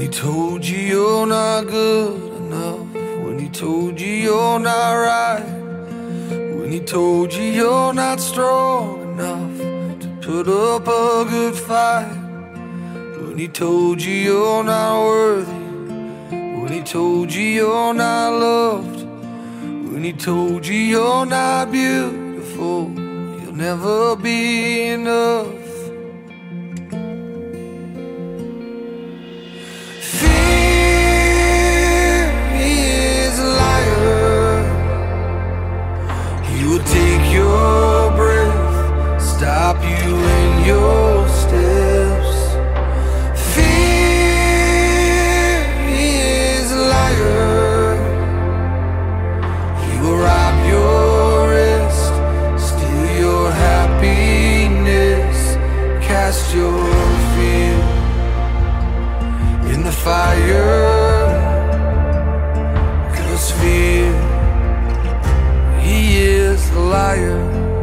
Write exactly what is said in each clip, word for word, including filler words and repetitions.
he told you you're not good enough, when he told you you're not right, when he told you you're not strong enough to put up a good fight, when he told you you're not worthy, when he told you you're not loved, when he told you you're not beautiful, you'll never be enough. Fear, he is a liar. He will take your breath, stop you in your steps. Fear, he is a liar. He will rob your rest, steal your happiness, cast your fear in the fire, 'cause fear, he is a liar.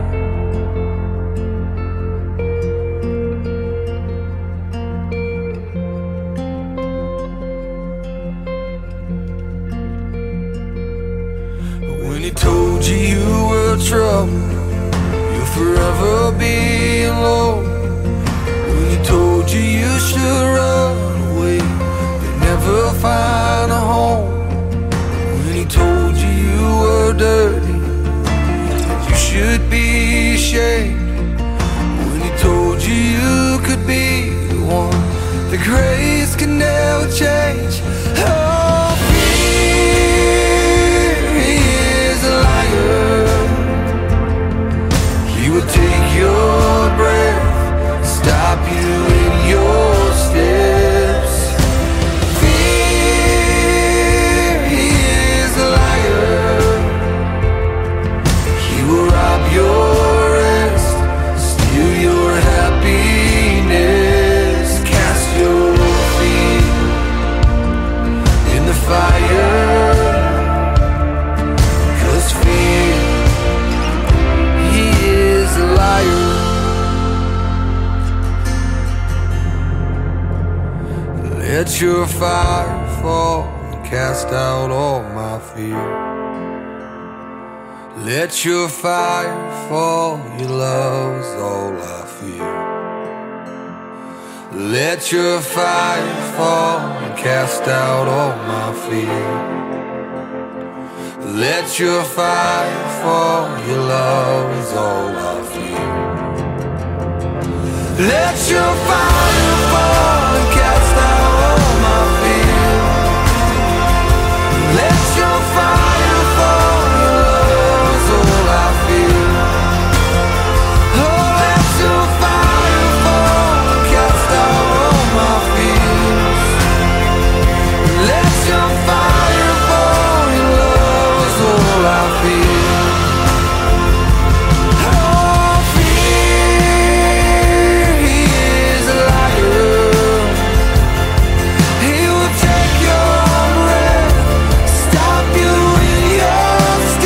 When he told you you were trouble, you'll forever be alone. When he told you you should run away, you'd never find a home. When he told you you were dirty, that you should be ashamed. When he told you you could be the one that grace can never change. Oh, fear, he is a liar. He will take your breath, stop you in your steps. Fear, he is a liar. He will rob your rest, steal your happiness, cast your fear in the fire, 'cause fear, he is a liar. Let your fire fall and cast out all my fear. Let your fire fall, your love is all I fear. Let your fire fall and cast out all my fear. Let your fire fall, your love is all I fear. Let your fire fall and cast out all my fear. Let your fire fall, your love is all I feel. Oh, let your fire fall and cast out all my fears. Let your fire fall, your love is all I feel. Oh, fear, he is a liar. He will take your breath, stop you in your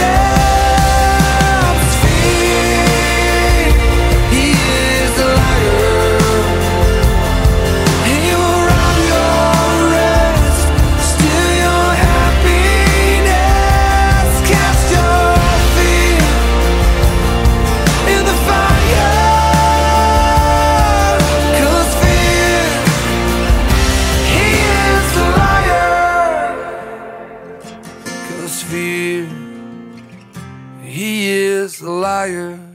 steps. Fear, he is a liar. He will rob your rest, steal your happiness, cast your fear in the fire, 'cause fear, he is a liar. 'Cause fear, he is a liar.